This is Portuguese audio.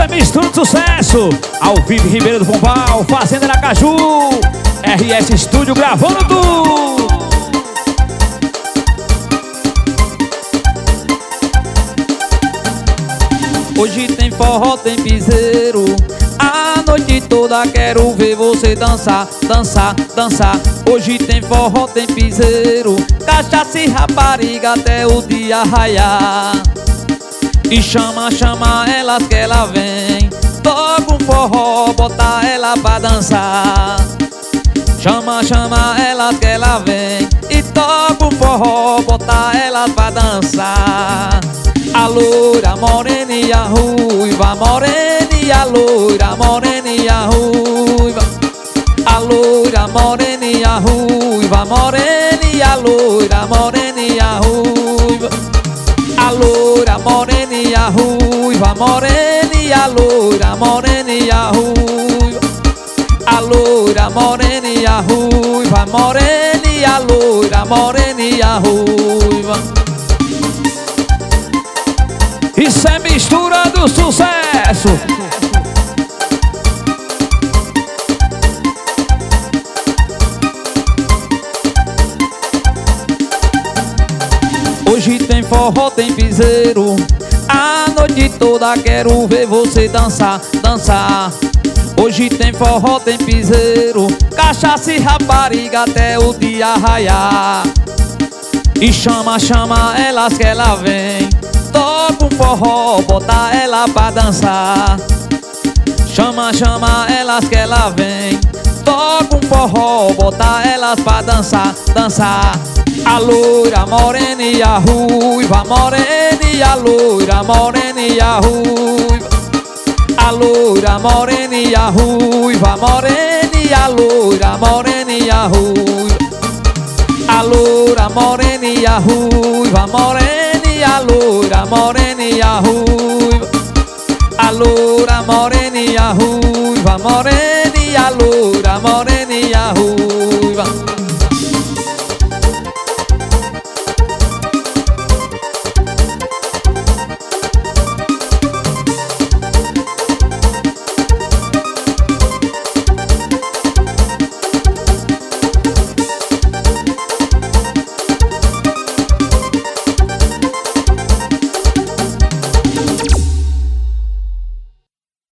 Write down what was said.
Isso é mistura de sucesso. Ao vivo em Ribeira do Pombal, Fazenda Aracaju, RS Estúdio gravando tudo. Hoje tem forró, tem piseiro, a noite toda quero ver você dançar, dançar, dançar. Hoje tem forró, tem piseiro, cachaça e rapariga até o dia raiar. E chama, chama elas que ela vem, toca um forró, bota ela pra dançar. Chama, chama elas que ela vem e toca um forró, bota elas pra dançar. A loira, morena e a ruiva, morena e a loira, morena e a ruiva. A loira, morena e a ruiva, morena e a loira, morena e a ruiva. A loira, morena e a ruiva, morena e a loira, morena e a ruiva. A loira, morena e a ruiva, morena e a loira, morena e a ruiva. Isso é mistura do sucesso. Hoje tem forró, tem piseiro, a noite toda quero ver você dançar, dançar. Hoje tem forró, tem piseiro, cachaça e rapariga até o dia raiar. E chama, chama elas que ela vem, toca um forró, bota ela pra dançar. Chama, chama elas que ela vem, toca um forró, bota elas pra dançar, dançar. A loira, morena e a ruiva, morena e a loira, morena e a ruiva. A loira, morena e a ruiva, morena e a loira, morena e a ruiva. A loira, morena e a ruiva, morena e a loira, morena e a ruiva.